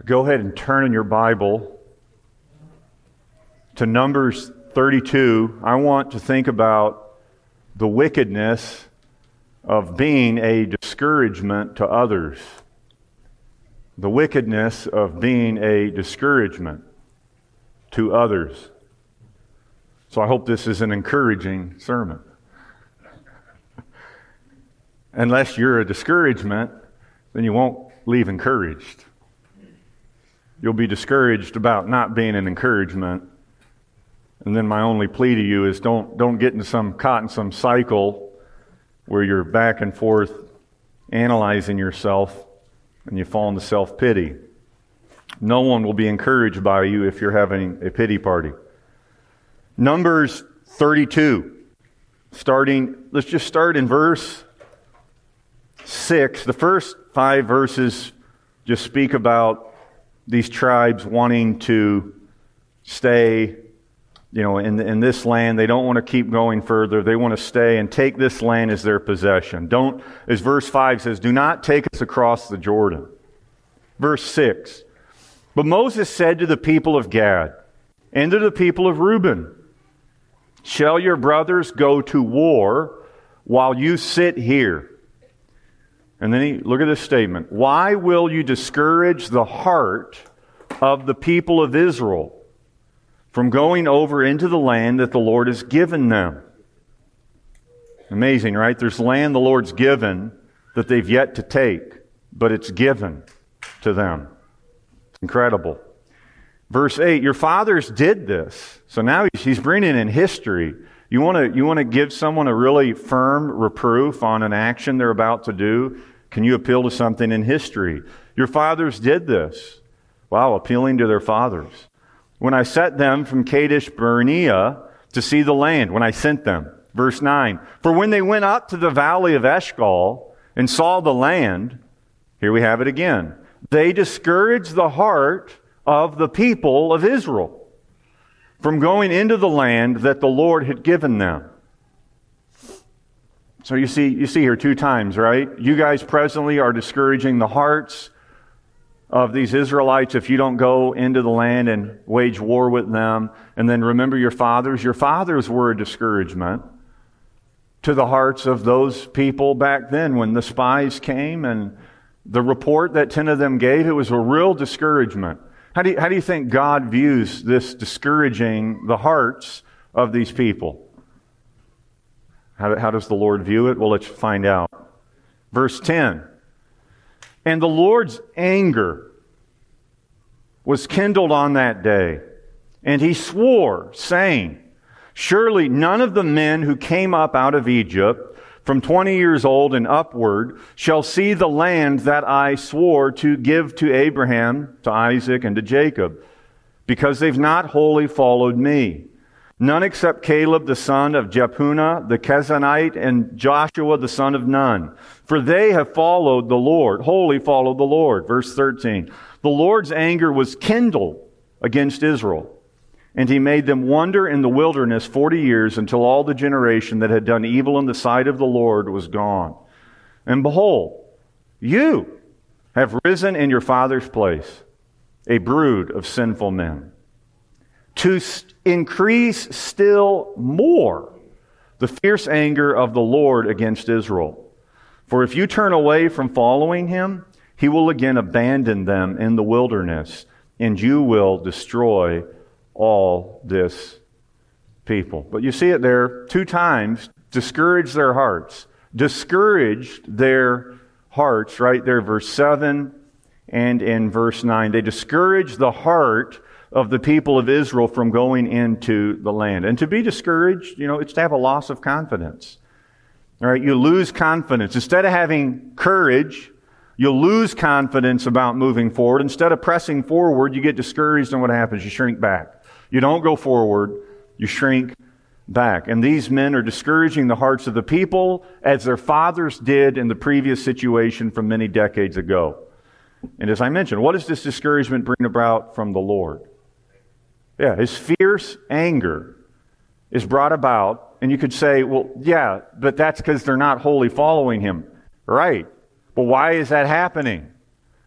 Go ahead and turn in your Bible to Numbers 32. I want to think about the wickedness of being a discouragement to others. The wickedness of being a discouragement to others. So I hope this is an encouraging sermon. Unless you're a discouragement, then you won't leave encouraged. You'll be discouraged about not being an encouragement. And then my only plea to you is don't get caught in some cycle where you're back and forth analyzing yourself and you fall into self-pity. No one will be encouraged by you if you're having a pity party. Numbers 32, let's just start in verse 6. The first 5 verses just speak about these tribes wanting to stay, in this land. They don't want to keep going further. They want to stay and take this land as their possession. As verse 5 says, do not take us across the Jordan. Verse 6, but Moses said to the people of Gad and to the people of Reuben, shall your brothers go to war while you sit here? And then look at this statement. Why will you discourage the heart of the people of Israel from going over into the land that the Lord has given them? Amazing, right? There's land the Lord's given that they've yet to take, but it's given to them. It's incredible. Verse 8, your fathers did this. So now he's bringing in history. You want to give someone a really firm reproof on an action they're about to do? Can you appeal to something in history? Your fathers did this. Wow, appealing to their fathers. When I set them from Kadesh Barnea to see the land, when I sent them. Verse 9, for when they went up to the valley of Eshcol and saw the land, here we have it again, they discouraged the heart of the people of Israel from going into the land that the Lord had given them. So you see here 2 times, right? You guys presently are discouraging the hearts of these Israelites if you don't go into the land and wage war with them. And then remember your fathers. Your fathers were a discouragement to the hearts of those people back then when the spies came and the report that 10 of them gave, it was a real discouragement. How do you think God views this discouraging the hearts of these people? How does the Lord view it? Well, let's find out. Verse 10. And the Lord's anger was kindled on that day, and he swore, saying, surely none of the men who came up out of Egypt from 20 years old and upward shall see the land that I swore to give to Abraham, to Isaac, and to Jacob, because they've not wholly followed me. None except Caleb the son of Jephunneh the Kenizzite and Joshua the son of Nun. For they have followed the Lord, wholly followed the Lord. Verse 13. The Lord's anger was kindled against Israel, and he made them wander in the wilderness 40 years until all the generation that had done evil in the sight of the Lord was gone. And behold, you have risen in your father's place, a brood of sinful men, to increase still more the fierce anger of the Lord against Israel. For if you turn away from following him, he will again abandon them in the wilderness, and you will destroy all this people. But you see it there 2 times, discouraged their hearts. Discouraged their hearts, right there, verse 7 and in verse 9. They discouraged the heart of the people of Israel from going into the land. And to be discouraged, it's to have a loss of confidence. All right, you lose confidence. Instead of having courage, you lose confidence about moving forward. Instead of pressing forward, you get discouraged, and what happens? You shrink back. You don't go forward, you shrink back. And these men are discouraging the hearts of the people as their fathers did in the previous situation from many decades ago. And as I mentioned, what does this discouragement bring about from the Lord? Yeah, his fierce anger is brought about, and you could say, well, yeah, but that's because they're not wholly following him. Right. But why is that happening?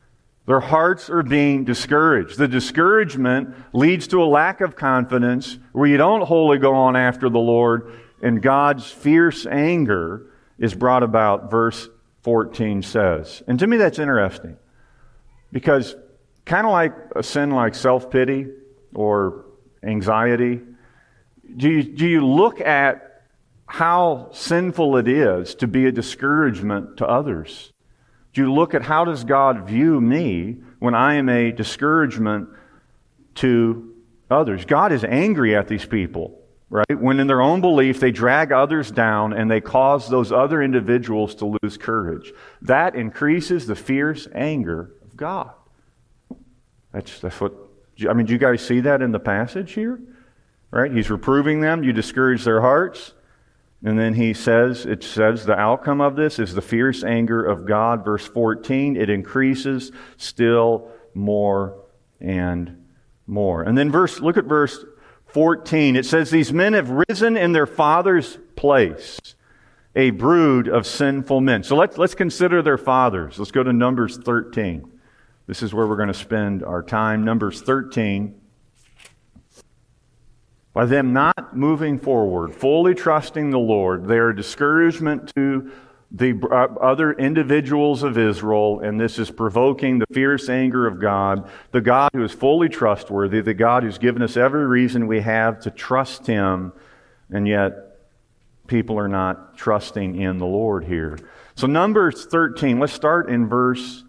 Their hearts are being discouraged. The discouragement leads to a lack of confidence where you don't wholly go on after the Lord, and God's fierce anger is brought about, verse 14 says. And to me that's interesting, because kind of like a sin like self-pity or anxiety, do you look at how sinful it is to be a discouragement to others? Do you look at how does God view me when I am a discouragement to others? God is angry at these people, right? When in their own belief they drag others down and they cause those other individuals to lose courage. That increases the fierce anger of God. That's what, I mean, do you guys see that in the passage here? Right? He's reproving them. You discourage their hearts. And then it says the outcome of this is the fierce anger of God. Verse 14, it increases still more and more. And then look at verse 14. It says, these men have risen in their father's place, a brood of sinful men. So let's consider their fathers. Let's go to Numbers 13. This is where we're going to spend our time. Numbers 13. By them not moving forward, fully trusting the Lord, they are a discouragement to the other individuals of Israel, and this is provoking the fierce anger of God, the God who is fully trustworthy, the God who's given us every reason we have to trust Him, and yet people are not trusting in the Lord here. So Numbers 13, let's start in verse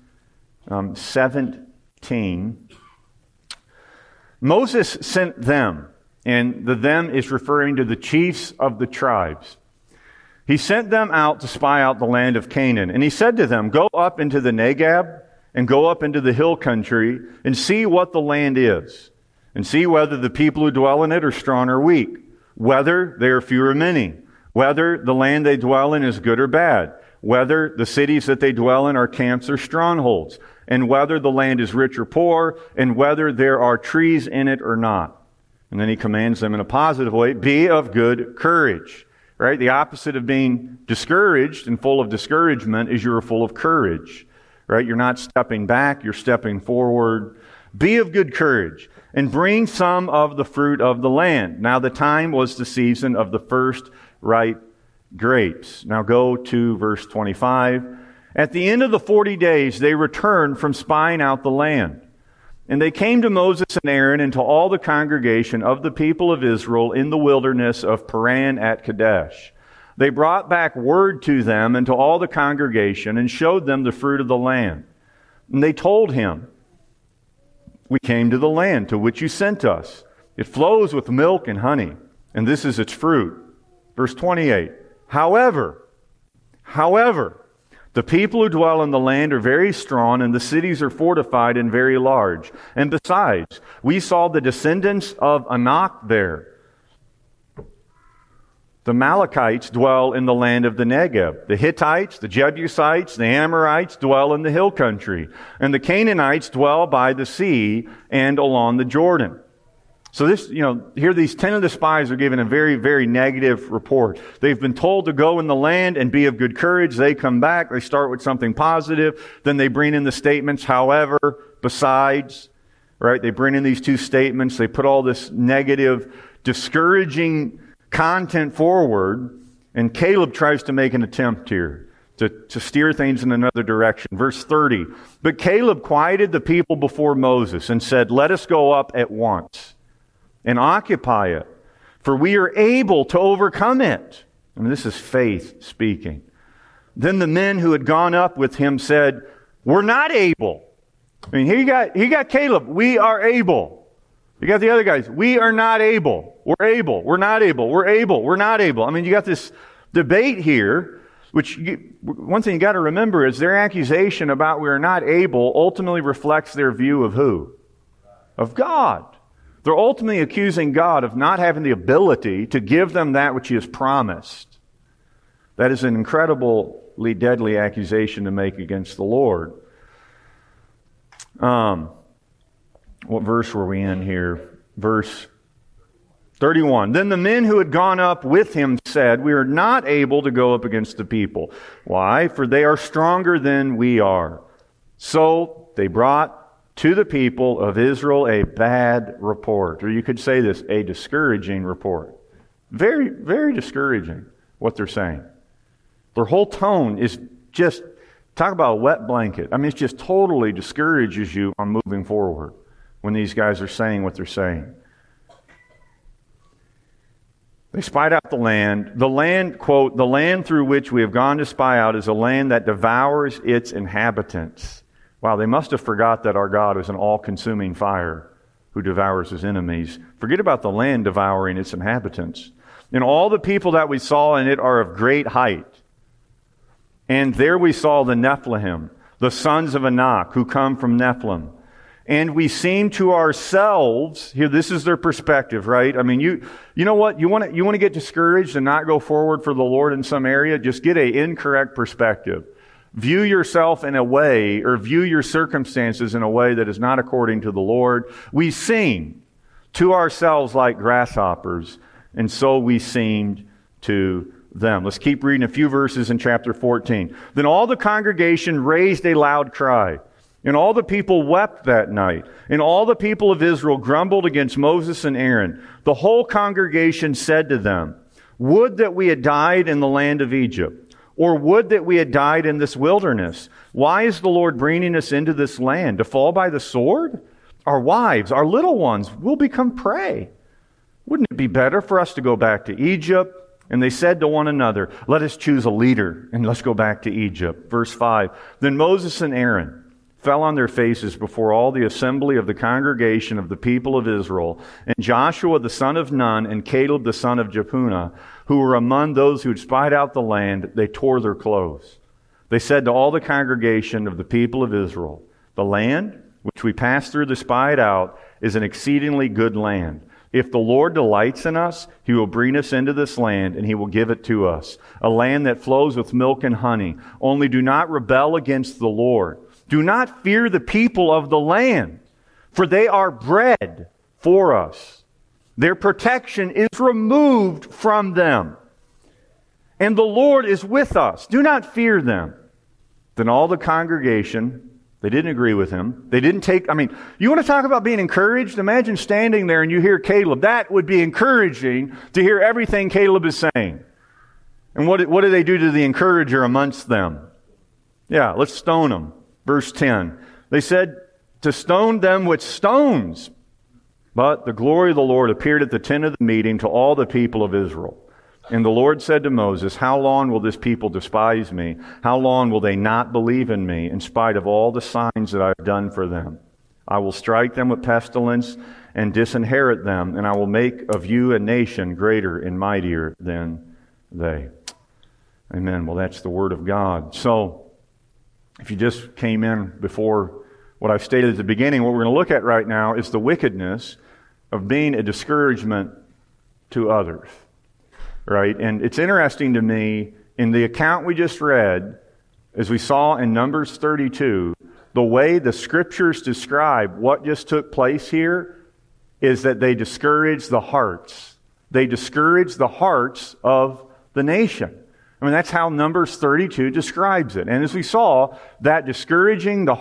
17. Moses sent them. And the them is referring to the chiefs of the tribes. He sent them out to spy out the land of Canaan. And he said to them, go up into the Negeb and go up into the hill country and see what the land is. And see whether the people who dwell in it are strong or weak. Whether they are few or many. Whether the land they dwell in is good or bad. Whether the cities that they dwell in are camps or strongholds. And whether the land is rich or poor. And whether there are trees in it or not. And then he commands them in a positive way, be of good courage. Right? The opposite of being discouraged and full of discouragement is you're full of courage. Right? You're not stepping back, you're stepping forward. Be of good courage and bring some of the fruit of the land. Now the time was the season of the first ripe grapes. Now go to verse 25. At the end of the 40 days, they returned from spying out the land. And they came to Moses and Aaron and to all the congregation of the people of Israel in the wilderness of Paran at Kadesh. They brought back word to them and to all the congregation and showed them the fruit of the land. And they told him, we came to the land to which you sent us. It flows with milk and honey, and this is its fruit. Verse 28, However, the people who dwell in the land are very strong, and the cities are fortified and very large. And besides, we saw the descendants of Anak there. The Amalekites dwell in the land of the Negeb. The Hittites, the Jebusites, the Amorites dwell in the hill country. And the Canaanites dwell by the sea and along the Jordan. So here these 10 of the spies are given a very, very negative report. They've been told to go in the land and be of good courage. They come back. They start with something positive. Then they bring in the statements, however, besides, right? They bring in these two statements. They put all this negative, discouraging content forward. And Caleb tries to make an attempt here to steer things in another direction. Verse 30, But Caleb quieted the people before Moses and said, Let us go up at once and occupy it, for we are able to overcome it. I mean, this is faith speaking. Then the men who had gone up with him said, We're not able. I mean, here you got Caleb. We are able. You got the other guys. We are not able. We're able. We're not able. We're able. We're not able. I mean, you got this debate here, which one thing you got to remember is their accusation about we are not able ultimately reflects their view of who? Of God. They're ultimately accusing God of not having the ability to give them that which He has promised. That is an incredibly deadly accusation to make against the Lord. What verse were we in here? Verse 31. Then the men who had gone up with him said, We are not able to go up against the people. Why? For they are stronger than we are. So they brought to the people of Israel a bad report. Or you could say this, a discouraging report. Very, very discouraging what they're saying. Their whole tone is just, talk about a wet blanket. I mean, it just totally discourages you on moving forward when these guys are saying what they're saying. They spied out the land. The land, quote, the land through which we have gone to spy out is a land that devours its inhabitants. Wow, they must have forgot that our God is an all-consuming fire who devours his enemies. Forget about the land devouring its inhabitants. And all the people that we saw in it are of great height. And there we saw the Nephilim, the sons of Anak, who come from Nephilim. And we seem to ourselves, here, this is their perspective, right? I mean, you know what? You want to get discouraged and not go forward for the Lord in some area? Just get an incorrect perspective. View yourself in a way, or view your circumstances in a way that is not according to the Lord. We seem to ourselves like grasshoppers, and so we seemed to them. Let's keep reading a few verses in chapter 14. Then all the congregation raised a loud cry, and all the people wept that night, and all the people of Israel grumbled against Moses and Aaron. The whole congregation said to them, "Would that we had died in the land of Egypt, or would that we had died in this wilderness. Why is the Lord bringing us into this land? To fall by the sword? Our wives, our little ones will become prey. Wouldn't it be better for us to go back to Egypt?" And they said to one another, "Let us choose a leader, and let's go back to Egypt." Verse 5, Then Moses and Aaron fell on their faces before all the assembly of the congregation of the people of Israel. And Joshua the son of Nun and Caleb the son of Jephunneh, who were among those who had spied out the land, they tore their clothes. They said to all the congregation of the people of Israel, "The land which we passed through to spy it out is an exceedingly good land. If the Lord delights in us, he will bring us into this land, and he will give it to us, a land that flows with milk and honey. Only do not rebel against the Lord. Do not fear the people of the land, for they are bread for us. Their protection is removed from them, and the Lord is with us. Do not fear them." Then all the congregation, they didn't agree with him. They didn't take, you want to talk about being encouraged? Imagine standing there and you hear Caleb. That would be encouraging to hear everything Caleb is saying. And what do they do to the encourager amongst them? Yeah, let's stone them. Verse 10, they said to stone them with stones. But the glory of the Lord appeared at the tent of the meeting to all the people of Israel. And the Lord said to Moses, "How long will this people despise me? How long will they not believe in me, in spite of all the signs that I have done for them? I will strike them with pestilence and disinherit them, and I will make of you a nation greater and mightier than they." Amen. Well, that's the word of God. So, if you just came in before what I've stated at the beginning, what we're going to look at right now is the wickedness of being a discouragement to others. Right? And it's interesting to me, in the account we just read, as we saw in Numbers 32, the way the Scriptures describe what just took place here is that they discouraged the hearts. They discouraged the hearts of the nation. That's how Numbers 32 describes it. And as we saw, that discouraging the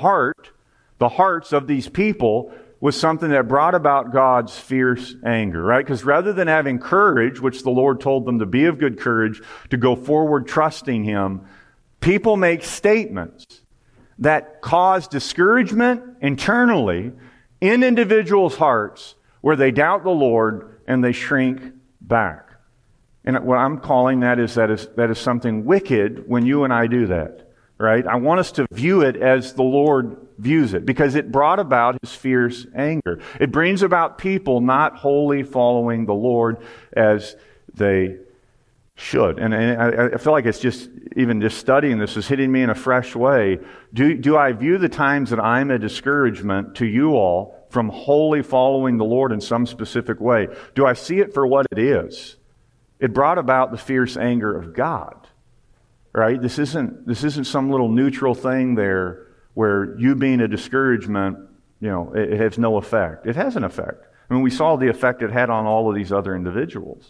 hearts of these people was something that brought about God's fierce anger, right? Because rather than having courage, which the Lord told them to be of good courage, to go forward trusting Him, people make statements that cause discouragement internally in individuals' hearts where they doubt the Lord and they shrink back. And what I'm calling that is something wicked when you and I do that, right? I want us to view it as the Lord views it, because it brought about His fierce anger. It brings about people not wholly following the Lord as they should. And I feel like it's just studying this is hitting me in a fresh way. Do I view the times that I'm a discouragement to you all from wholly following the Lord in some specific way? Do I see it for what it is? It brought about the fierce anger of God, right? This isn't some little neutral thing there where you being a discouragement, it has no effect. It has an effect. We saw the effect it had on all of these other individuals.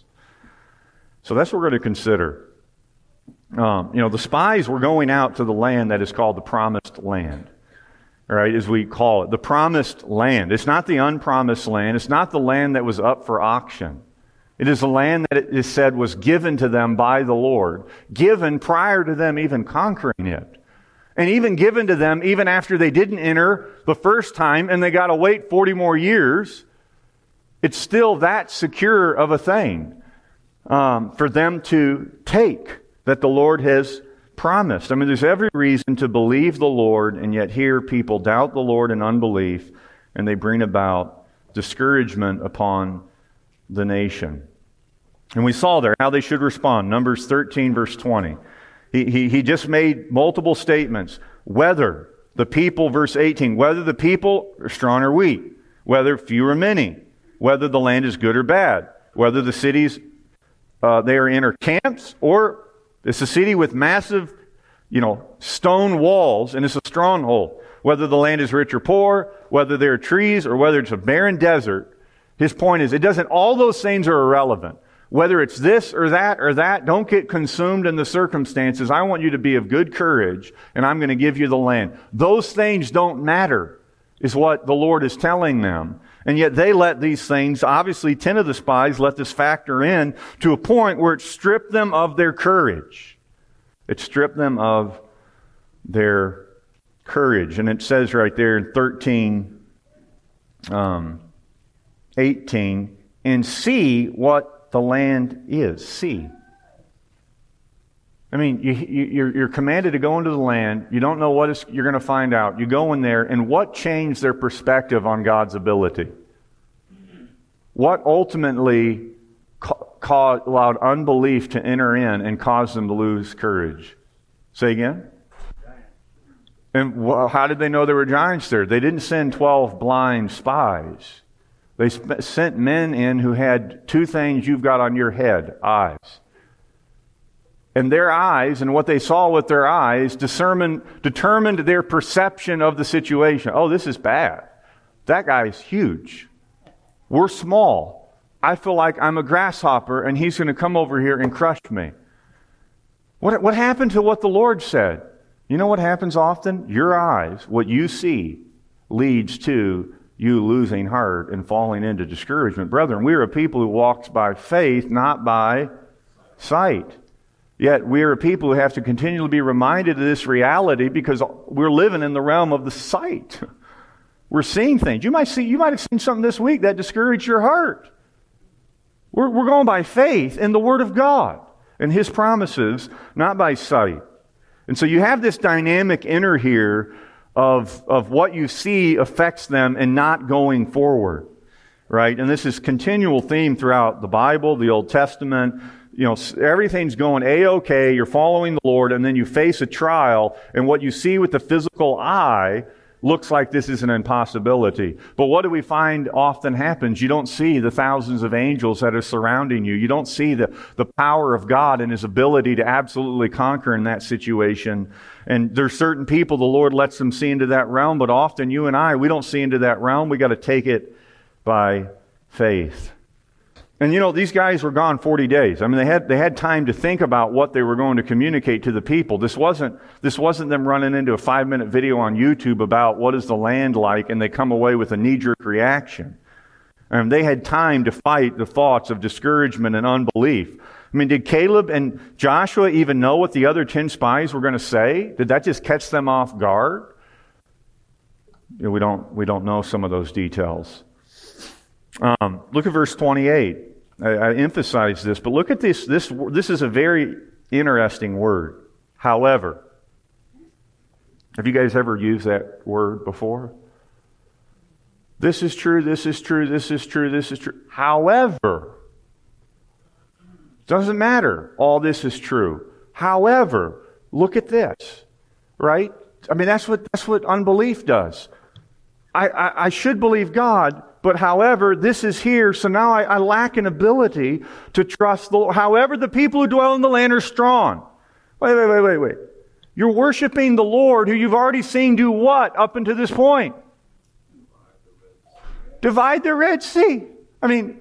So that's what we're going to consider. The spies were going out to the land that is called the Promised Land. right, as we call it, the promised land. It's not the unpromised land. It's not the land that was up for auction. It is the land that it is said was given to them by the Lord, given prior to them even conquering it. And even given to them even after they didn't enter the first time and they got to wait 40 more years. It's still that secure of a thing for them to take that the Lord has promised. I mean, there's every reason to believe the Lord, and yet here people doubt the Lord in unbelief, and they bring about discouragement upon the nation. And we saw there how they should respond. Numbers 13, verse 20. He just made multiple statements. Whether the people, verse 18, whether the people are strong or weak, whether few or many, whether the land is good or bad, whether the cities they are in are camps, or it's a city with massive, stone walls, and it's a stronghold. Whether the land is rich or poor, whether there are trees, or whether it's a barren desert. His point is, all those things are irrelevant. Whether it's this or that, don't get consumed in the circumstances. I want you to be of good courage, and I'm going to give you the land. Those things don't matter, is what the Lord is telling them. And yet they let these things, obviously 10 of the spies let this factor in to a point where it stripped them of their courage. It stripped them of their courage. And it says right there in 13, 18, and see what the land is. See. I mean, you're commanded to go into the land. You don't know what you're going to find out. You go in there, and what changed their perspective on God's ability? What ultimately allowed unbelief to enter in and caused them to lose courage? Say again? And how did they know there were giants there? They didn't send 12 blind spies. They sent men in who had two things you've got on your head, eyes. And their eyes, and what they saw with their eyes, determined their perception of the situation. Oh, this is bad. That guy's huge. We're small. I feel like I'm a grasshopper, and he's going to come over here and crush me. What happened to what the Lord said? You know what happens often? Your eyes, what you see, leads to you losing heart and falling into discouragement. Brethren, we are a people who walks by faith, not by sight. Yet we are a people who have to continually be reminded of this reality because we're living in the realm of the sight. We're seeing things. You might have seen something this week that discouraged your heart. We're going by faith in the Word of God and His promises, not by sight. And so you have this dynamic inner here of what you see affects them and not going forward. Right? And this is continual theme throughout the Bible, the Old Testament. Everything's going A-okay, you're following the Lord, and then you face a trial, and what you see with the physical eye looks like this is an impossibility. But what do we find often happens? You don't see the thousands of angels that are surrounding you. You don't see the power of God and His ability to absolutely conquer in that situation. And there's certain people the Lord lets them see into that realm, but often you and I, we don't see into that realm. We got to take it by faith. And these guys were gone 40 days. I mean, they had time to think about what they were going to communicate to the people. This wasn't them running into a 5-minute video on YouTube about what is the land like, and they come away with a knee-jerk reaction. They had time to fight the thoughts of discouragement and unbelief. I mean, did Caleb and Joshua even know what the other 10 spies were going to say? Did that just catch them off guard? We don't know some of those details. Look at verse 28. I emphasize this, but look at this. This is a very interesting word. However. Have you guys ever used that word before? This is true, this is true, this is true, this is true. However. Doesn't matter. All this is true. However, look at this. Right? I mean, that's what unbelief does. I should believe God, but however, this is here, so now I lack an ability to trust the Lord. However, the people who dwell in the land are strong. Wait. You're worshiping the Lord who you've already seen do what up until this point? Divide the Red Sea. I mean,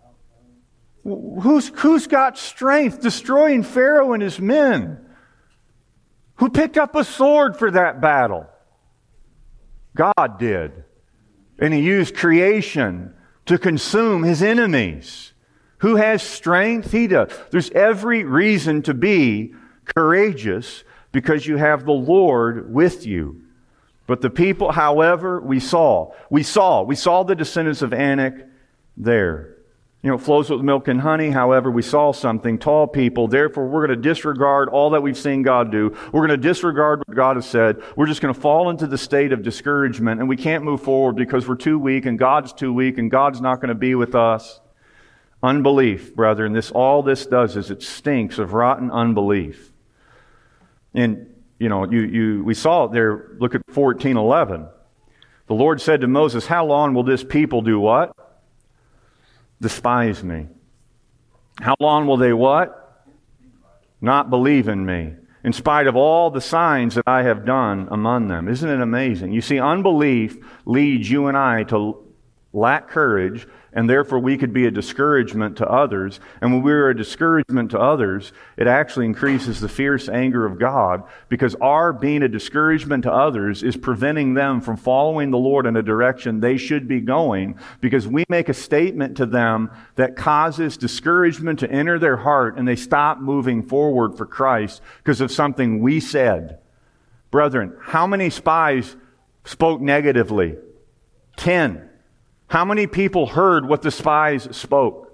who's got strength destroying Pharaoh and his men? Who picked up a sword for that battle? God did. And He used creation to consume His enemies. Who has strength? He does. There's every reason to be courageous because you have the Lord with you. But the people, however, we saw the descendants of Anak there. It flows with milk and honey. However, we saw something. Tall people. Therefore, we're going to disregard all that we've seen God do. We're going to disregard what God has said. We're just going to fall into the state of discouragement, and we can't move forward because we're too weak, and God's too weak, and God's not going to be with us. Unbelief, brethren. All this does is it stinks of rotten unbelief. And we saw it there. Look at 14:11. The Lord said to Moses, "How long will this people do what? Despise me. How long will they what? Not believe in me, in spite of all the signs that I have done among them." Isn't it amazing? You see, unbelief leads you and I to lack courage, and therefore we could be a discouragement to others. And when we're a discouragement to others, it actually increases the fierce anger of God, because our being a discouragement to others is preventing them from following the Lord in a direction they should be going, because we make a statement to them that causes discouragement to enter their heart, and they stop moving forward for Christ because of something we said. Brethren, how many spies spoke negatively? 10. How many people heard what the spies spoke?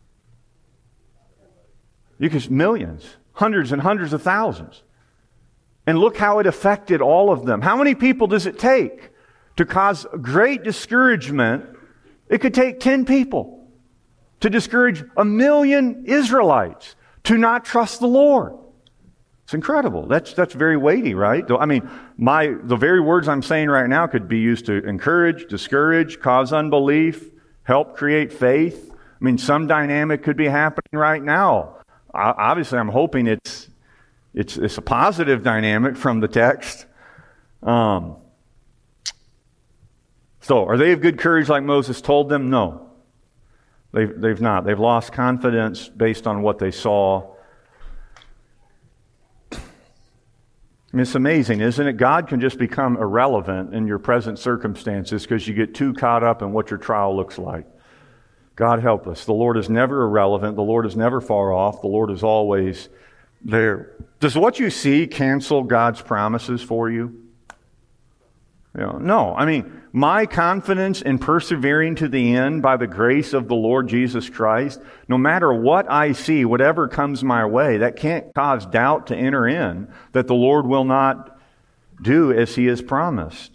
Millions, hundreds and hundreds of thousands. And look how it affected all of them. How many people does it take to cause great discouragement? It could take 10 people to discourage 1 million Israelites to not trust the Lord. It's incredible. That's very weighty, right? I mean, the very words I'm saying right now could be used to encourage, discourage, cause unbelief, help create faith. I mean, some dynamic could be happening right now. Obviously, I'm hoping it's a positive dynamic from the text. So, are they of good courage like Moses told them? No, they've not. They've lost confidence based on what they saw. I mean, it's amazing, isn't it? God can just become irrelevant in your present circumstances because you get too caught up in what your trial looks like. God help us. The Lord is never irrelevant. The Lord is never far off. The Lord is always there. Does what you see cancel God's promises for you? No. I mean, my confidence in persevering to the end by the grace of the Lord Jesus Christ, no matter what I see, whatever comes my way, that can't cause doubt to enter in that the Lord will not do as He has promised.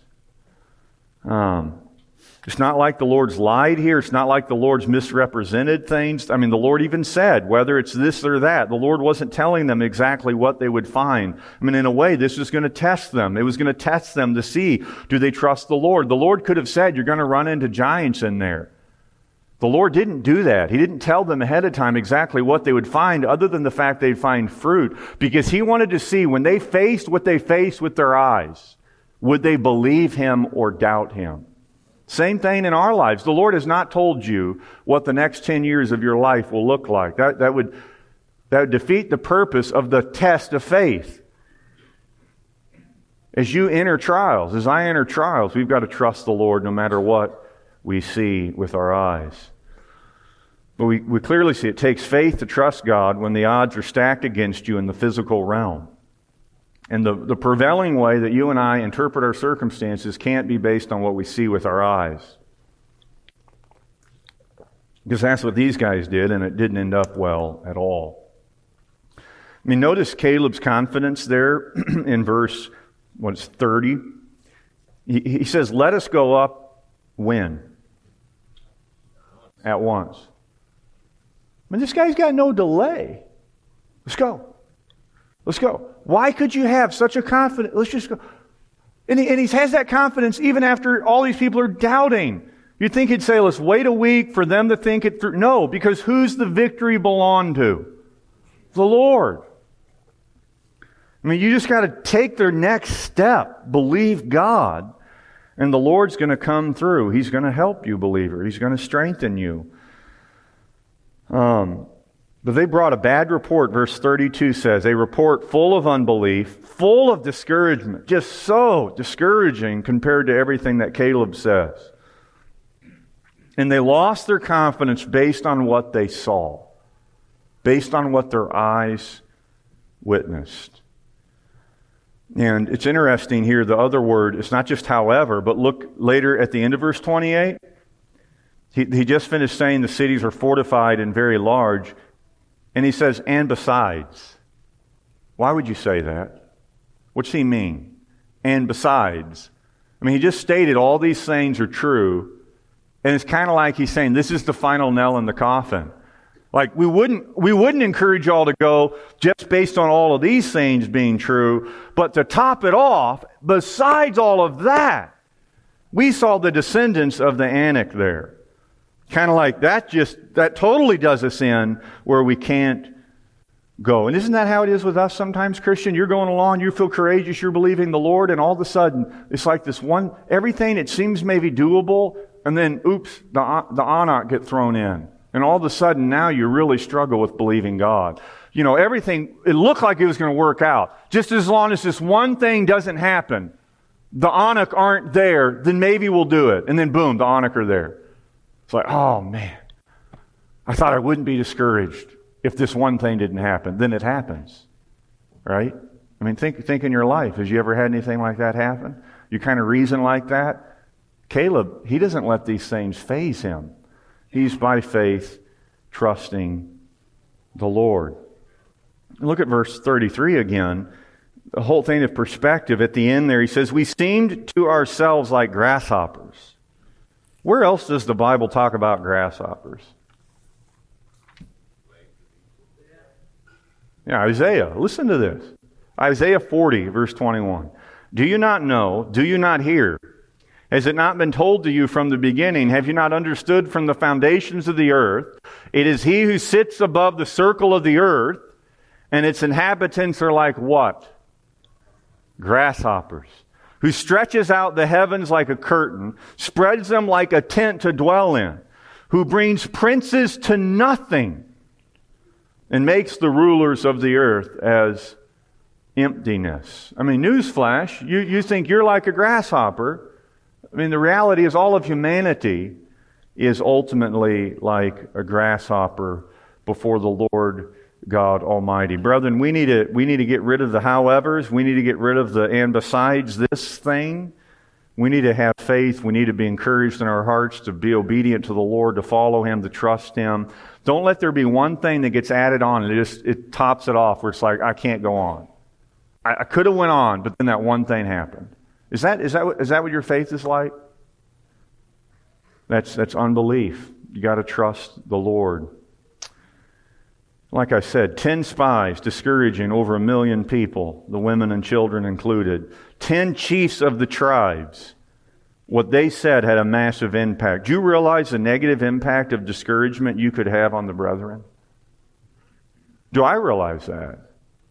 It's not like the Lord's lied here. It's not like the Lord's misrepresented things. I mean, the Lord even said, whether it's this or that, the Lord wasn't telling them exactly what they would find. I mean, in a way, this was going to test them. It was going to test them to see, do they trust the Lord? The Lord could have said, you're going to run into giants in there. The Lord didn't do that. He didn't tell them ahead of time exactly what they would find, other than the fact they'd find fruit, because He wanted to see when they faced what they faced with their eyes, would they believe Him or doubt Him? Same thing in our lives. The Lord has not told you what the next 10 years of your life will look like. That would defeat the purpose of the test of faith. As you enter trials, as I enter trials, we've got to trust the Lord no matter what we see with our eyes. But we clearly see it takes faith to trust God when the odds are stacked against you in the physical realm. And the prevailing way that you and I interpret our circumstances can't be based on what we see with our eyes. Because that's what these guys did, and it didn't end up well at all. I mean, notice Caleb's confidence there in verse 30. He says, let us go up when? At once. I mean, this guy's got no delay. Let's go. Let's go. Why could you have such a confidence? Let's just go. And he has that confidence even after all these people are doubting. You'd think he'd say, let's wait a week for them to think it through. No, because who's the victory belong to? The Lord. I mean, you just got to take their next step. Believe God. And the Lord's going to come through. He's going to help you, believer. He's going to strengthen you. But they brought a bad report, verse 32 says, a report full of unbelief, full of discouragement, just so discouraging compared to everything that Caleb says. And they lost their confidence based on what they saw, based on what their eyes witnessed. And it's interesting here, the other word, it's not just however, but look later at the end of verse 28. He just finished saying the cities are fortified and very large. And he says, and besides. Why would you say that? What's he mean? And besides. I mean, he just stated all these things are true. And it's kind of like he's saying, this is the final nail in the coffin. Like, we wouldn't encourage y'all to go just based on all of these things being true. But to top it off, besides all of that, we saw the descendants of the Anak there. Kind of like that totally does us in where we can't go. And isn't that how it is with us sometimes, Christian? You're going along, you feel courageous, you're believing the Lord, and all of a sudden, it's like this one, everything it seems maybe doable, and then, oops, the Anak get thrown in. And all of a sudden, now you really struggle with believing God. You know, everything, it looked like it was going to work out. Just as long as this one thing doesn't happen, the Anak aren't there, then maybe we'll do it. And then boom, the Anak are there. It's like, oh man, I thought I wouldn't be discouraged if this one thing didn't happen. Then it happens, right? I mean, think in your life. Has you ever had anything like that happen? You kind of reason like that? Caleb, he doesn't let these things faze him. He's by faith trusting the Lord. Look at verse 33 again. The whole thing of perspective at the end there, he says, we seemed to ourselves like grasshoppers. Where else does the Bible talk about grasshoppers? Yeah, Isaiah. Listen to this. Isaiah 40, verse 21. Do you not know? Do you not hear? Has it not been told to you from the beginning? Have you not understood from the foundations of the earth? It is He who sits above the circle of the earth, and its inhabitants are like what? Grasshoppers. Who stretches out the heavens like a curtain, spreads them like a tent to dwell in, who brings princes to nothing, and makes the rulers of the earth as emptiness. I mean, newsflash, you think you're like a grasshopper. I mean, the reality is all of humanity is ultimately like a grasshopper before the Lord God Almighty. Brethren, we need to get rid of the howevers. We need to get rid of the and besides this thing. We need to have faith. We need to be encouraged in our hearts to be obedient to the Lord, to follow Him, to trust Him. Don't let there be one thing that gets added on and it tops it off where it's like, I can't go on. I could have went on, but then that one thing happened. Is that what your faith is like? That's unbelief. You got to trust the Lord. Like I said, 10 spies discouraging over 1 million people, the women and children included. 10 chiefs of the tribes. What they said had a massive impact. Do you realize the negative impact of discouragement you could have on the brethren? Do I realize that?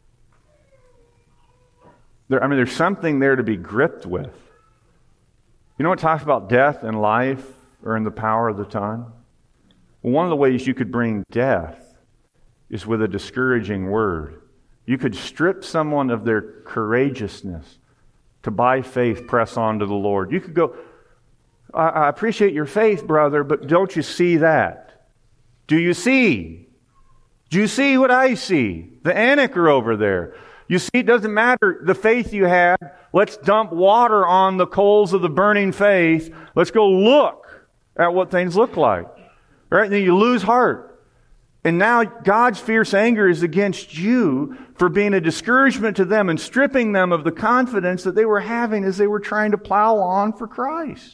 There's something there to be gripped with. You know what talks about death and life are in the power of the tongue? Well, one of the ways you could bring death is with a discouraging word. You could strip someone of their courageousness to, by faith, press on to the Lord. You could go, I appreciate your faith, brother, but don't you see that? Do you see? Do you see what I see? The Anak are over there. You see, it doesn't matter the faith you had. Let's dump water on the coals of the burning faith. Let's go look at what things look like. Right? And then you lose heart. And now God's fierce anger is against you for being a discouragement to them and stripping them of the confidence that they were having as they were trying to plow on for Christ.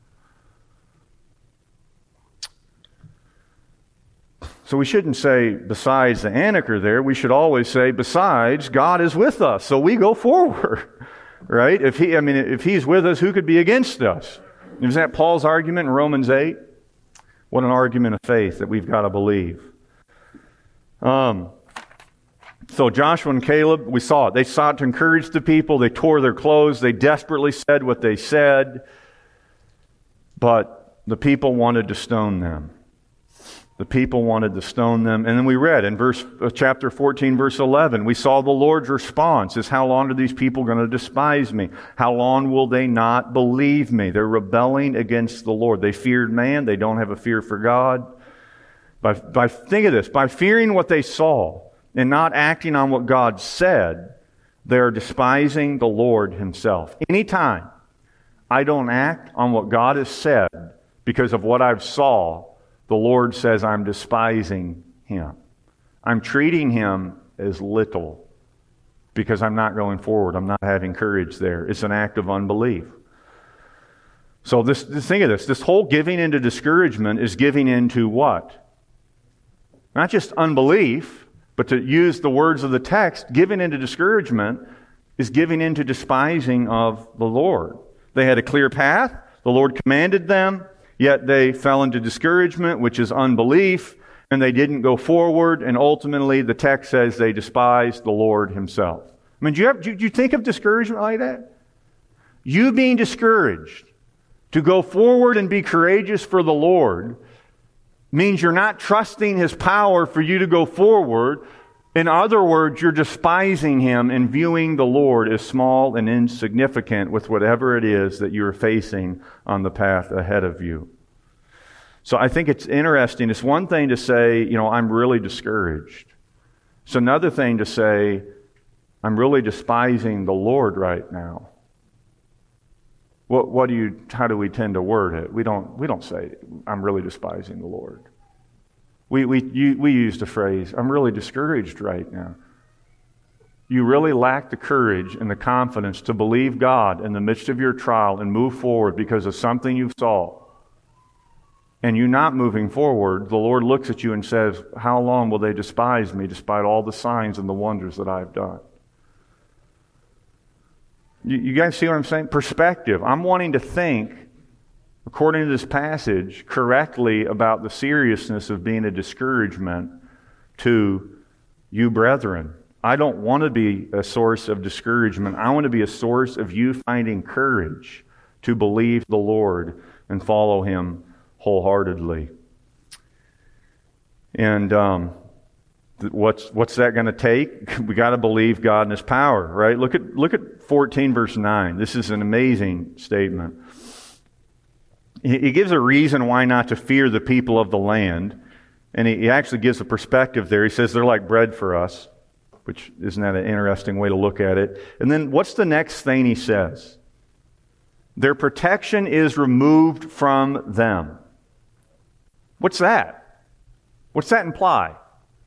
So we shouldn't say, besides the Anak are there. We should always say, besides, God is with us. So we go forward. Right? If He's with us, who could be against us? Isn't that Paul's argument in Romans 8? What an argument of faith that we've got to believe. So Joshua and Caleb, we saw it. They sought to encourage the people. They tore their clothes. They desperately said what they said. But the people wanted to stone them. The people wanted to stone them. And then we read in chapter 14, verse 11, we saw the Lord's response is, how long are these people going to despise me? How long will they not believe me? They're rebelling against the Lord. They feared man. They don't have a fear for God. Think of this. By fearing what they saw and not acting on what God said, they're despising the Lord Himself. Anytime I don't act on what God has said because of what I've saw, the Lord says I'm despising Him. I'm treating Him as little because I'm not going forward. I'm not having courage there. It's an act of unbelief. So think of this. This whole giving into discouragement is giving into what? Not just unbelief, but to use the words of the text, giving into discouragement is giving into despising of the Lord. They had a clear path. The Lord commanded them. Yet they fell into discouragement, which is unbelief, and they didn't go forward, and ultimately the text says they despised the Lord Himself. I mean, do you think of discouragement like that? You being discouraged to go forward and be courageous for the Lord means you're not trusting His power for you to go forward. In other words, you're despising Him and viewing the Lord as small and insignificant with whatever it is that you're facing on the path ahead of you. So I think it's interesting. It's one thing to say, I'm really discouraged. It's another thing to say, I'm really despising the Lord right now. How do we tend to word it? We don't say, I'm really despising the Lord. We use the phrase, I'm really discouraged right now. You really lack the courage and the confidence to believe God in the midst of your trial and move forward because of something you saw. And you not moving forward, the Lord looks at you and says, how long will they despise me despite all the signs and the wonders that I've done? You guys see what I'm saying? Perspective. I'm wanting to think, according to this passage, correctly about the seriousness of being a discouragement to you brethren. I don't want to be a source of discouragement. I want to be a source of you finding courage to believe the Lord and follow Him wholeheartedly. And what's that going to take? We got to believe God and His power, right? Look at 14 verse 9. This is an amazing statement. He gives a reason why not to fear the people of the land. And he actually gives a perspective there. He says they're like bread for us, which isn't that an interesting way to look at it? And then what's the next thing he says? Their protection is removed from them. What's that? What's that imply?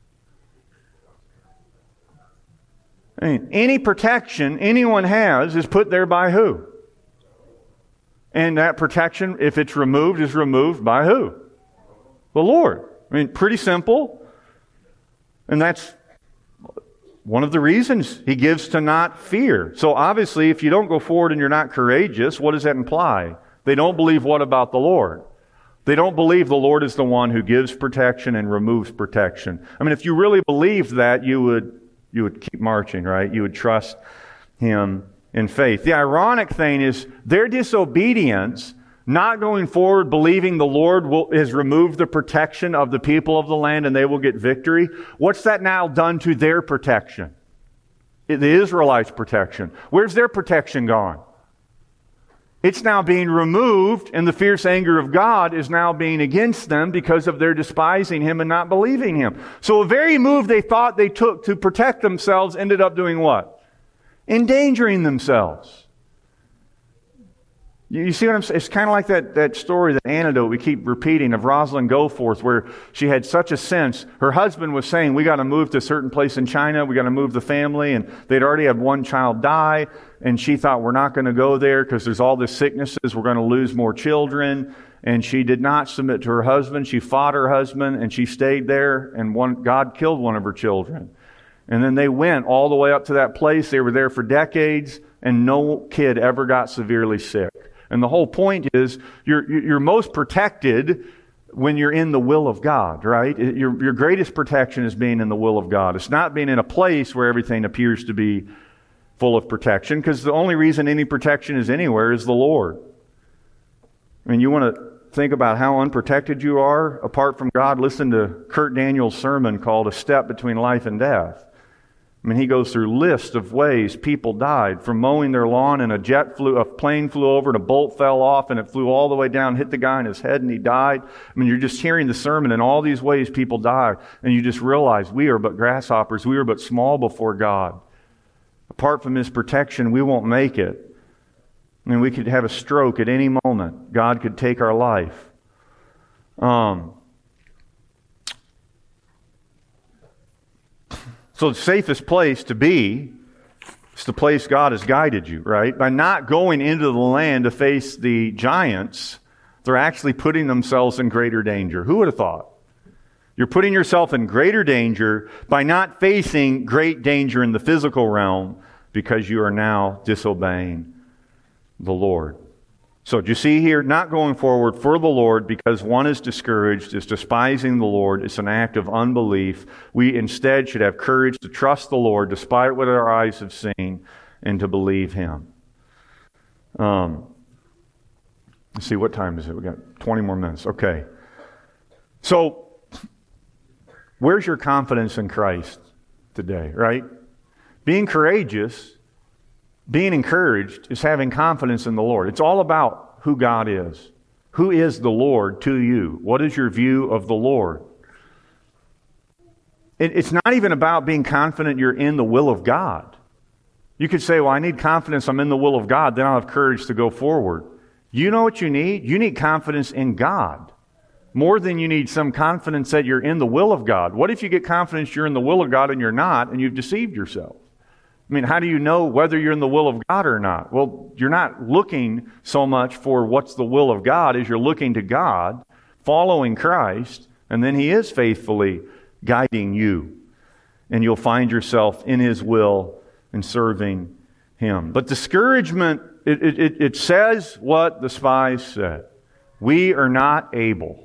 I mean, any protection anyone has is put there by who? And that protection, if it's removed, is removed by who? The Lord. I mean, pretty simple. And that's one of the reasons He gives to not fear. So obviously, if you don't go forward and you're not courageous, what does that imply? They don't believe what about the Lord? They don't believe the Lord is the one who gives protection and removes protection. I mean, if you really believed that, you would keep marching, right? You would trust Him in faith. The ironic thing is their disobedience, not going forward, believing the Lord has removed the protection of the people of the land and they will get victory. What's that now done to their protection? The Israelites' protection. Where's their protection gone? It's now being removed, and the fierce anger of God is now being against them because of their despising Him and not believing Him. So a very move they thought they took to protect themselves ended up doing what? Endangering themselves. You see what I'm saying? It's kind of like that story, that anecdote we keep repeating of Rosalind Goforth, where she had such a sense. Her husband was saying, we got to move to a certain place in China. We got to move the family. And they'd already had one child die. And she thought, we're not going to go there because there's all this sicknesses. We're going to lose more children. And she did not submit to her husband. She fought her husband and she stayed there. And God killed one of her children. And then they went all the way up to that place. They were there for decades. And no kid ever got severely sick. And the whole point is you're most protected when you're in the will of God, right? Your greatest protection is being in the will of God. It's not being in a place where everything appears to be full of protection, because the only reason any protection is anywhere is the Lord. I mean, you want to think about how unprotected you are apart from God, listen to Kurt Daniels' sermon called A Step Between Life and Death. I mean, he goes through lists of ways people died, from mowing their lawn and a plane flew over and a bolt fell off and it flew all the way down, hit the guy in his head and he died. I mean, you're just hearing the sermon and all these ways people die, and you just realize we are but grasshoppers. We are but small before God. Apart from His protection, we won't make it. I mean, we could have a stroke at any moment. God could take our life. So the safest place to be is the place God has guided you, right? By not going into the land to face the giants, they're actually putting themselves in greater danger. Who would have thought? You're putting yourself in greater danger by not facing great danger in the physical realm because you are now disobeying the Lord. So, do you see here, not going forward for the Lord because one is discouraged, is despising the Lord. It's an act of unbelief. We instead should have courage to trust the Lord despite what our eyes have seen and to believe Him. Let's see, what time is it? We got 20 more minutes. Okay. So, where's your confidence in Christ today, right? Being courageous, being encouraged is having confidence in the Lord. It's all about who God is. Who is the Lord to you? What is your view of the Lord? It's not even about being confident you're in the will of God. You could say, well, I need confidence I'm in the will of God, then I'll have courage to go forward. You know what you need? You need confidence in God. More than you need some confidence that you're in the will of God. What if you get confidence you're in the will of God and you're not, and you've deceived yourself? I mean, how do you know whether you're in the will of God or not? Well, you're not looking so much for what's the will of God as you're looking to God, following Christ, and then He is faithfully guiding you. And you'll find yourself in His will and serving Him. But discouragement, it says what the spies said. We are not able.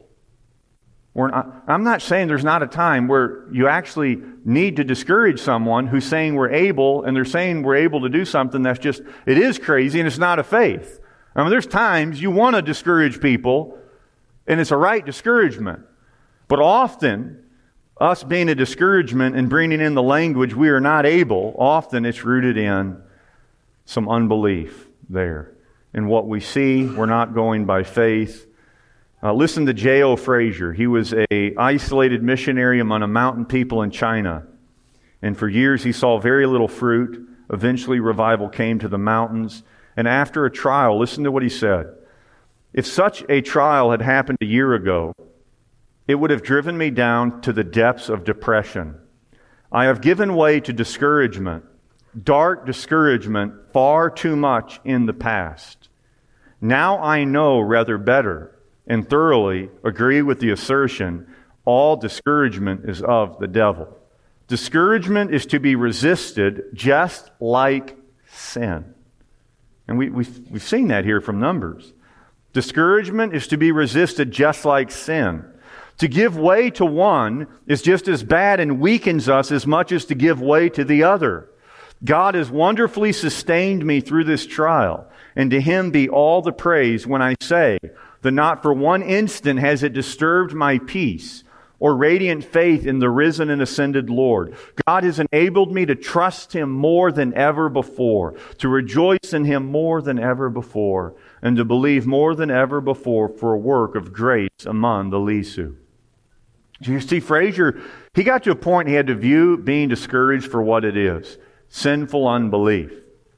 I'm not saying there's not a time where you actually need to discourage someone who's saying we're able, and they're saying we're able to do something that's just, it is crazy and it's not a faith. I mean, there's times you want to discourage people, and it's a right discouragement. But often, us being a discouragement and bringing in the language we are not able, often it's rooted in some unbelief there. In what we see, we're not going by faith. Listen to J.O. Frazier. He was an isolated missionary among a mountain people in China. And for years he saw very little fruit. Eventually revival came to the mountains. And after a trial, listen to what he said. If such a trial had happened a year ago, it would have driven me down to the depths of depression. I have given way to discouragement, dark discouragement, far too much in the past. Now I know rather better and thoroughly agree with the assertion, all discouragement is of the devil. Discouragement is to be resisted just like sin. And we've seen that here from Numbers. Discouragement is to be resisted just like sin. To give way to one is just as bad and weakens us as much as to give way to the other. God has wonderfully sustained me through this trial, and to Him be all the praise when I say that not for one instant has it disturbed my peace or radiant faith in the risen and ascended Lord. God has enabled me to trust Him more than ever before, to rejoice in Him more than ever before, and to believe more than ever before for a work of grace among the Lisu. You see, Frazier, he got to a point he had to view being discouraged for what it is, sinful unbelief.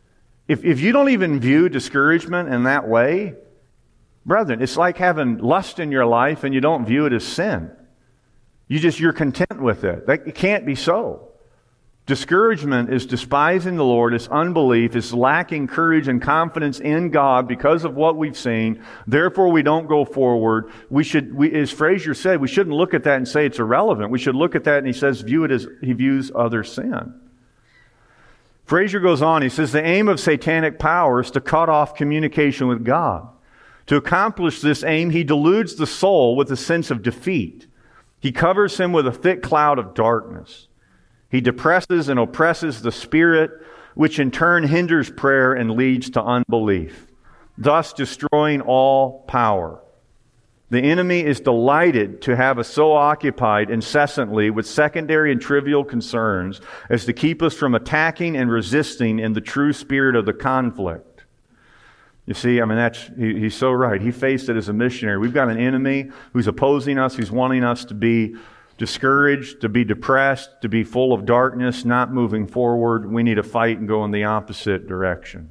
If you don't even view discouragement in that way, brethren, it's like having lust in your life and you don't view it as sin. You're content with it. It can't be so. Discouragement is despising the Lord, it's unbelief, it's lacking courage and confidence in God because of what we've seen. Therefore, we don't go forward. As Frazier said, we shouldn't look at that and say it's irrelevant. We should look at that and he says, view it as he views other sin. Frazier goes on, he says, the aim of satanic power is to cut off communication with God. To accomplish this aim, he deludes the soul with a sense of defeat. He covers him with a thick cloud of darkness. He depresses and oppresses the spirit, which in turn hinders prayer and leads to unbelief, thus destroying all power. The enemy is delighted to have us so occupied incessantly with secondary and trivial concerns as to keep us from attacking and resisting in the true spirit of the conflict. You see, he's so right. He faced it as a missionary. We've got an enemy who's opposing us, who's wanting us to be discouraged, to be depressed, to be full of darkness, not moving forward. We need to fight and go in the opposite direction.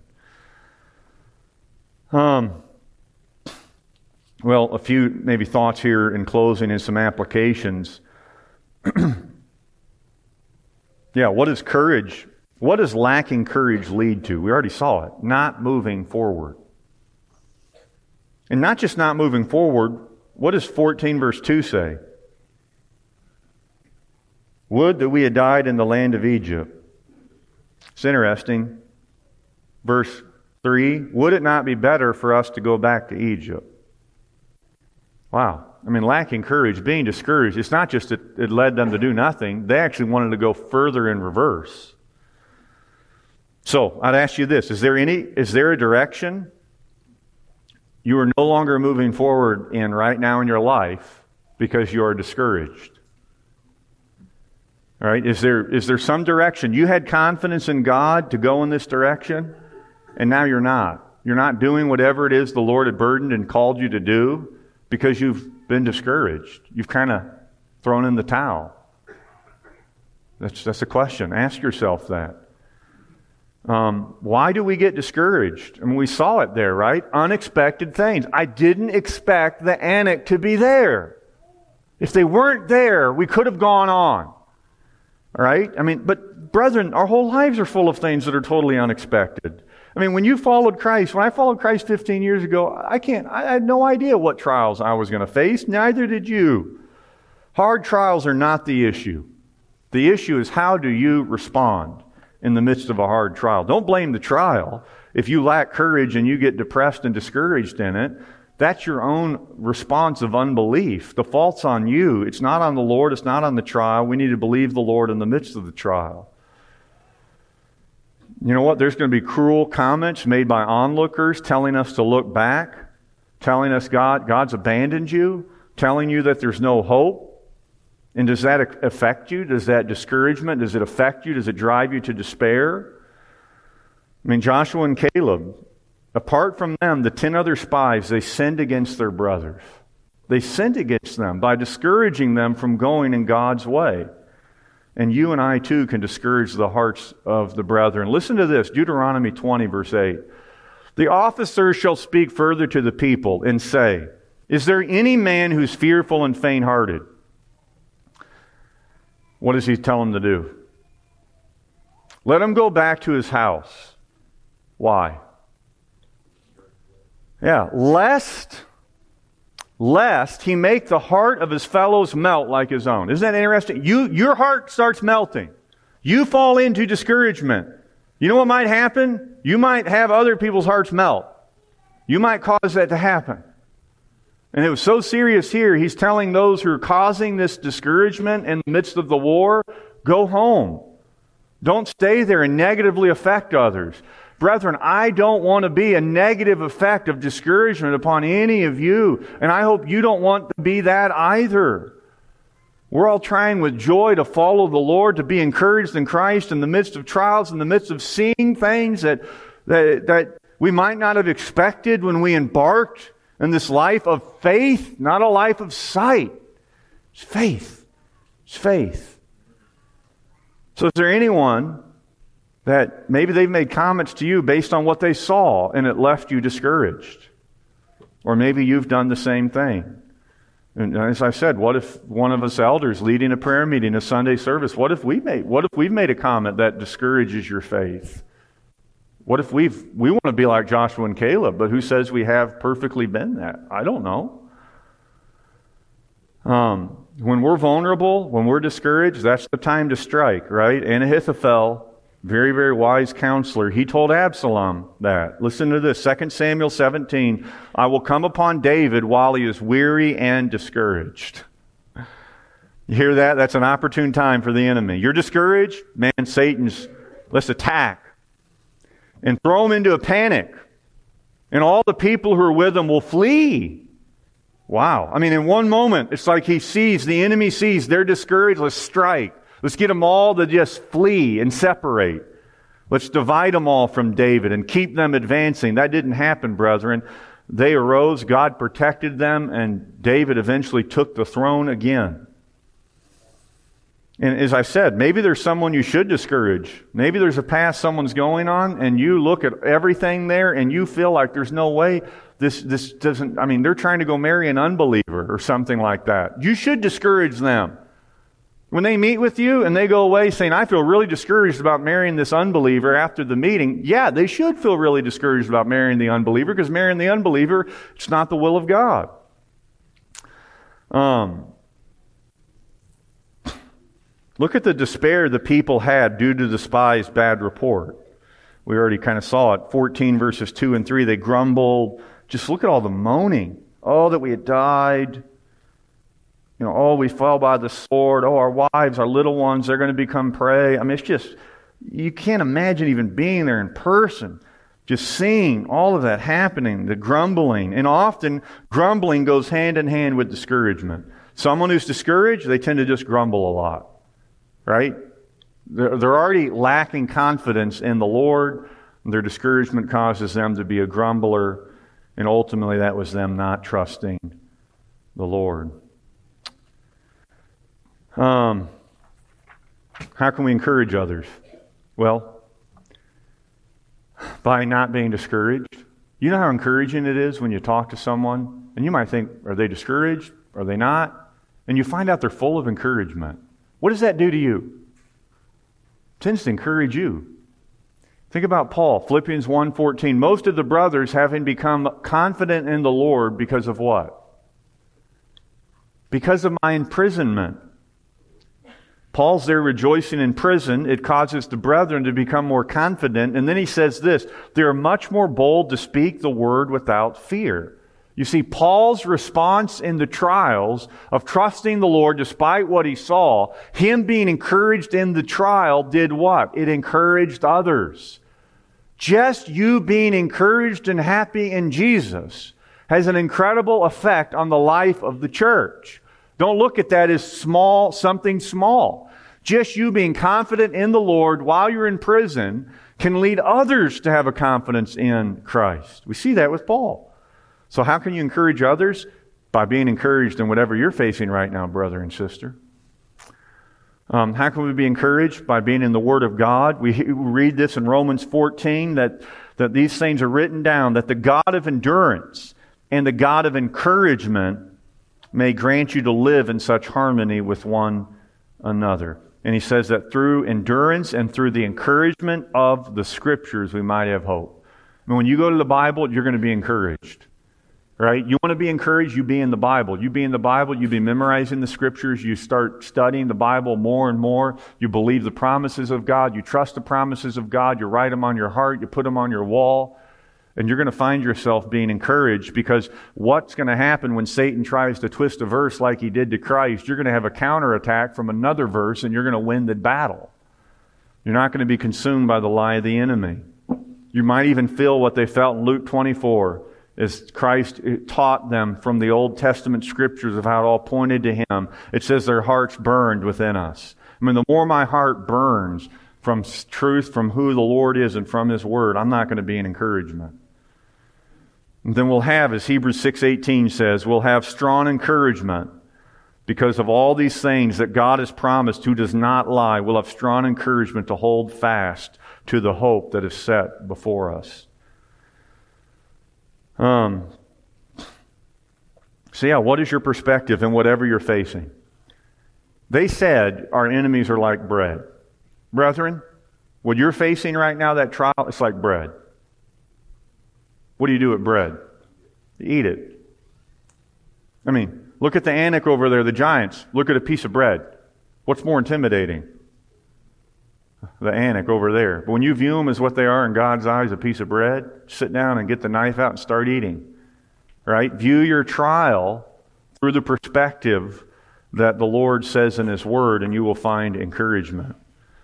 Well, a few maybe thoughts here in closing and some applications. What is courage? What does lacking courage lead to? We already saw it. Not moving forward. And not just not moving forward, what does 14 verse 2 say? Would that we had died in the land of Egypt. It's interesting. Verse 3, would it not be better for us to go back to Egypt? Wow. Lacking courage, being discouraged, it's not just that it led them to do nothing. They actually wanted to go further in reverse. So, I'd ask you this. Is there a direction you are no longer moving forward in right now in your life because you are discouraged? All right? Is there some direction? You had confidence in God to go in this direction, and now you're not. You're not doing whatever it is the Lord had burdened and called you to do because you've been discouraged. You've kind of thrown in the towel. That's a question. Ask yourself that. Why do we get discouraged? We saw it there, right? Unexpected things. I didn't expect the Anak to be there. If they weren't there, we could have gone on. All right? But brethren, our whole lives are full of things that are totally unexpected. When you followed Christ, when I followed Christ 15 years ago, I had no idea what trials I was going to face. Neither did you. Hard trials are not the issue. The issue is how do you respond in the midst of a hard trial. Don't blame the trial. If you lack courage and you get depressed and discouraged in it, that's your own response of unbelief. The fault's on you. It's not on the Lord. It's not on the trial. We need to believe the Lord in the midst of the trial. You know what? There's going to be cruel comments made by onlookers telling us to look back, telling us God's abandoned you, telling you that there's no hope. And does that affect you? Does that discouragement, does it affect you? Does it drive you to despair? Joshua and Caleb, apart from them, the 10 other spies, they sinned against their brothers. They sinned against them by discouraging them from going in God's way. And you and I too can discourage the hearts of the brethren. Listen to this, Deuteronomy 20, verse 8. The officers shall speak further to the people and say, is there any man who's fearful and faint-hearted? What does he tell them to do? Let him go back to his house. Why? Lest he make the heart of his fellows melt like his own. Isn't that interesting? Your heart starts melting. You fall into discouragement. You know what might happen? You might have other people's hearts melt. You might cause that to happen. And it was so serious here, he's telling those who are causing this discouragement in the midst of the war, go home. Don't stay there and negatively affect others. Brethren, I don't want to be a negative effect of discouragement upon any of you, and I hope you don't want to be that either. We're all trying with joy to follow the Lord, to be encouraged in Christ in the midst of trials, in the midst of seeing things that we might not have expected when we embarked in this life of faith, not a life of sight. It's faith. It's faith. So is there anyone that maybe they've made comments to you based on what they saw and it left you discouraged? Or maybe you've done the same thing. And as I said, what if one of us elders leading a prayer meeting, a Sunday service, what if we've made a comment that discourages your faith? What if we want to be like Joshua and Caleb, but who says we have perfectly been that? I don't know. When we're vulnerable, when we're discouraged, that's the time to strike, right? And Ahithophel, very, very wise counselor, he told Absalom that. Listen to this, 2 Samuel 17, I will come upon David while he is weary and discouraged. You hear that? That's an opportune time for the enemy. You're discouraged? Man, let's attack. And throw him into a panic. And all the people who are with him will flee. Wow. I mean, in one moment, it's like the enemy sees they're discouraged. Let's strike. Let's get them all to just flee and separate. Let's divide them all from David and keep them advancing. That didn't happen, brethren. They arose, God protected them, and David eventually took the throne again. And as I said, maybe there's someone you should discourage. Maybe there's a path someone's going on, and you look at everything there, and you feel like there's no way this doesn't, I mean, they're trying to go marry an unbeliever or something like that. You should discourage them. When they meet with you and they go away saying, I feel really discouraged about marrying this unbeliever after the meeting, yeah, they should feel really discouraged about marrying the unbeliever, because marrying the unbeliever, it's not the will of God. Look at the despair the people had due to the spies' bad report. We already kind of saw it. 14 verses 2 and 3, they grumbled. Just look at all the moaning. Oh, that we had died. Oh, we fell by the sword. Oh, our wives, our little ones, they're going to become prey. I mean, it's just, you can't imagine even being there in person, just seeing all of that happening, the grumbling. And often, grumbling goes hand in hand with discouragement. Someone who's discouraged, they tend to just grumble a lot, right? They're already lacking confidence in the Lord. Their discouragement causes them to be a grumbler, and ultimately that was them not trusting the Lord. How can we encourage others? Well, by not being discouraged. You know how encouraging it is when you talk to someone, and you might think, are they discouraged? Are they not? And you find out they're full of encouragement. What does that do to you? It tends to encourage you. Think about Paul, Philippians 1:14. Most of the brothers, having become confident in the Lord, because of what? Because of my imprisonment. Paul's there rejoicing in prison. It causes the brethren to become more confident. And then he says this, they are much more bold to speak the word without fear. You see, Paul's response in the trials of trusting the Lord despite what he saw, him being encouraged in the trial did what? It encouraged others. Just you being encouraged and happy in Jesus has an incredible effect on the life of the church. Don't look at that as small, something small. Just you being confident in the Lord while you're in prison can lead others to have a confidence in Christ. We see that with Paul. So how can you encourage others? By being encouraged in whatever you're facing right now, brother and sister. How can we be encouraged? By being in the Word of God. We read this in Romans 14, that these things are written down, that the God of endurance and the God of encouragement may grant you to live in such harmony with one another. And he says that through endurance and through the encouragement of the Scriptures, we might have hope. I mean, when you go to the Bible, you're going to be encouraged. Right? You want to be encouraged, you be in the Bible. You be in the Bible, you be memorizing the Scriptures, you start studying the Bible more and more. You believe the promises of God, you trust the promises of God, you write them on your heart, you put them on your wall. And you're going to find yourself being encouraged, because what's going to happen when Satan tries to twist a verse like he did to Christ? You're going to have a counterattack from another verse, and you're going to win the battle. You're not going to be consumed by the lie of the enemy. You might even feel what they felt in Luke 24 as Christ taught them from the Old Testament Scriptures of how it all pointed to Him. It says their hearts burned within us. I mean, the more my heart burns from truth, from who the Lord is and from His Word, I'm not going to be an encouragement. And then we'll have, as Hebrews 6:18 says, we'll have strong encouragement because of all these things that God has promised, who does not lie. We'll have strong encouragement to hold fast to the hope that is set before us. So yeah, what is your perspective in whatever you're facing? They said our enemies are like bread. Brethren, what you're facing right now, that trial, it's like bread. What do you do with bread? You eat it. I mean, look at the Anak over there, the giants. Look at a piece of bread. What's more intimidating? The Anak over there. But when you view them as what they are in God's eyes, a piece of bread, sit down and get the knife out and start eating. Right? View your trial through the perspective that the Lord says in His Word, and you will find encouragement.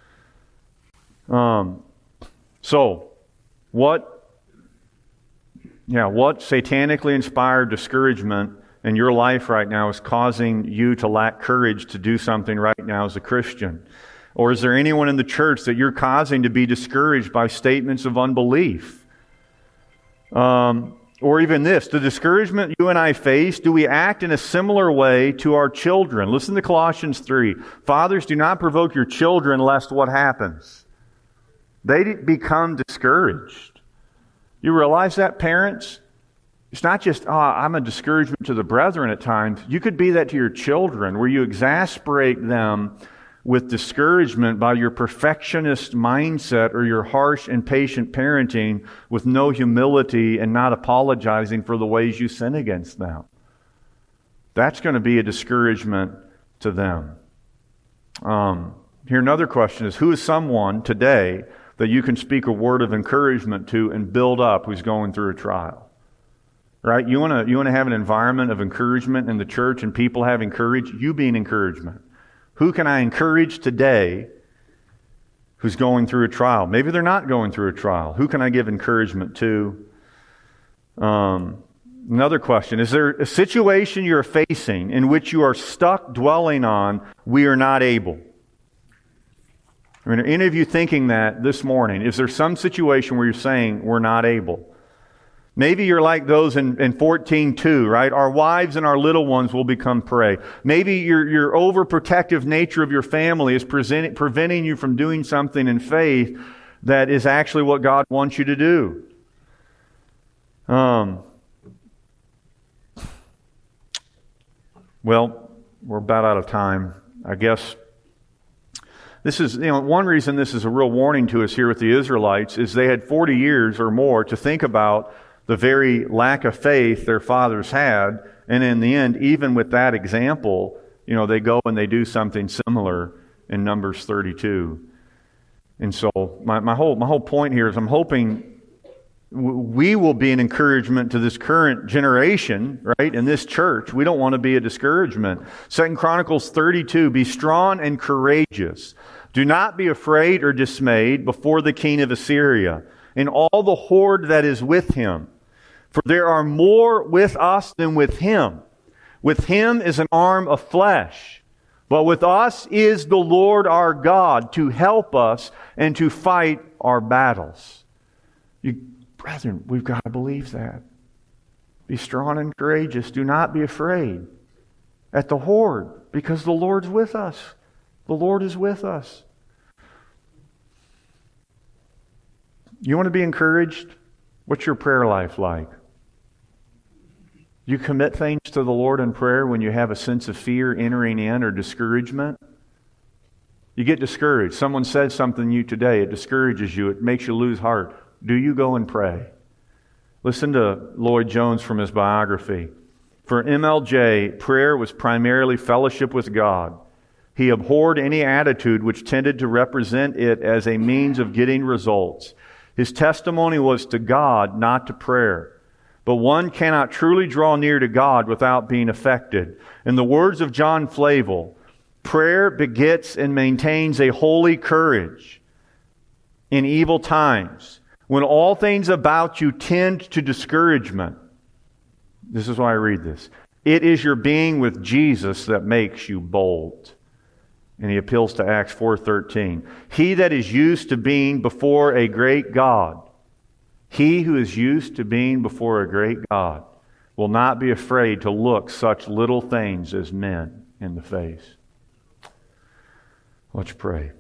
So, what satanically inspired discouragement in your life right now is causing you to lack courage to do something right now as a Christian? Or is there anyone in the church that you're causing to be discouraged by statements of unbelief? Or even this, the discouragement you and I face, do we act in a similar way to our children? Listen to Colossians 3. Fathers, do not provoke your children lest what happens? They become discouraged. You realize that, parents? It's not just, I'm a discouragement to the brethren at times. You could be that to your children, where you exasperate them with discouragement by your perfectionist mindset or your harsh, impatient parenting with no humility and not apologizing for the ways you sin against them. That's going to be a discouragement to them. Here another question is, who is someone today that you can speak a word of encouragement to and build up who's going through a trial? Right? You want to have an environment of encouragement in the church and people having courage? You be an encouragement. Who can I encourage today who's going through a trial? Maybe they're not going through a trial. Who can I give encouragement to? Another question, is there a situation you're facing in which you are stuck dwelling on, we are not able? I mean, are any of you thinking that this morning? Is there some situation where you're saying, we're not able? Maybe you're like those in 14:2, right? Our wives and our little ones will become prey. Maybe your overprotective nature of your family is preventing you from doing something in faith that is actually what God wants you to do. Well, we're about out of time. I guess this is, one reason this is a real warning to us here with the Israelites is they had 40 years or more to think about the very lack of faith their fathers had, and in the end, even with that example, they go and they do something similar in Numbers 32. And so my whole point here is I'm hoping we will be an encouragement to this current generation, right, in this church. We don't want to be a discouragement. 2 Chronicles 32, be strong and courageous. Do not be afraid or dismayed before the king of Assyria and all the horde that is with him. For there are more with us than with him. With him is an arm of flesh, but with us is the Lord our God to help us and to fight our battles. Brethren, we've got to believe that. Be strong and courageous. Do not be afraid at the horde, because the Lord's with us. The Lord is with us. You want to be encouraged? What's your prayer life like? You commit things to the Lord in prayer when you have a sense of fear entering in or discouragement? You get discouraged. Someone said something to you today. It discourages you. It makes you lose heart. Do you go and pray? Listen to Lloyd Jones from his biography. For MLJ, prayer was primarily fellowship with God. He abhorred any attitude which tended to represent it as a means of getting results. His testimony was to God, not to prayer. But one cannot truly draw near to God without being affected. In the words of John Flavel, prayer begets and maintains a holy courage in evil times, when all things about you tend to discouragement. This is why I read this. It is your being with Jesus that makes you bold. And he appeals to Acts 4:13. He that is used to being before a great God, he who is used to being before a great God, will not be afraid to look such little things as men in the face. Let's pray.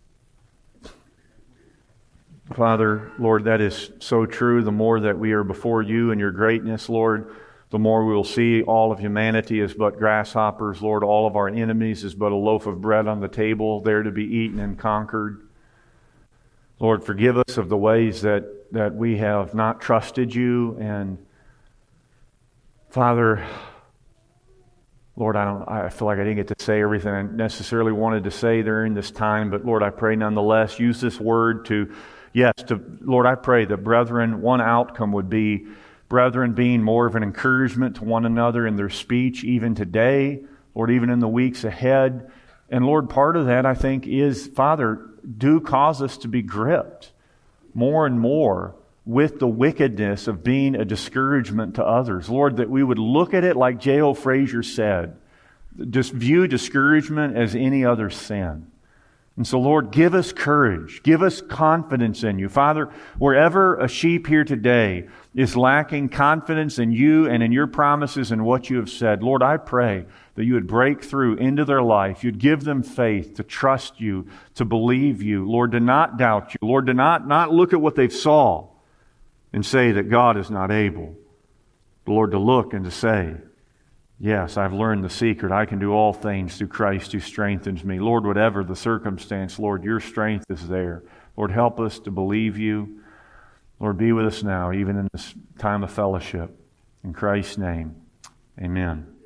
Father, Lord, that is so true. The more that we are before you and your greatness, Lord, the more we will see all of humanity as but grasshoppers. Lord, all of our enemies as but a loaf of bread on the table, there to be eaten and conquered. Lord, forgive us of the ways that we have not trusted you. And Father, Lord, I feel like I didn't get to say everything I necessarily wanted to say during this time, but Lord, I pray nonetheless, use this word Lord, I pray that brethren, one outcome would be brethren being more of an encouragement to one another in their speech even today, Lord, even in the weeks ahead. And Lord, part of that, I think, is, Father, do cause us to be gripped more and more with the wickedness of being a discouragement to others. Lord, that we would look at it like J.O. Frazier said, just view discouragement as any other sin. And so, Lord, give us courage. Give us confidence in you. Father, wherever a sheep here today is lacking confidence in you and in your promises and what you have said, Lord, I pray that you would break through into their life. You'd give them faith to trust you, to believe you. Lord, to not doubt you. Lord, to not look at what they've saw and say that God is not able. But Lord, to look and to say, yes, I've learned the secret. I can do all things through Christ who strengthens me. Lord, whatever the circumstance, Lord, your strength is there. Lord, help us to believe you. Lord, be with us now, even in this time of fellowship. In Christ's name, amen.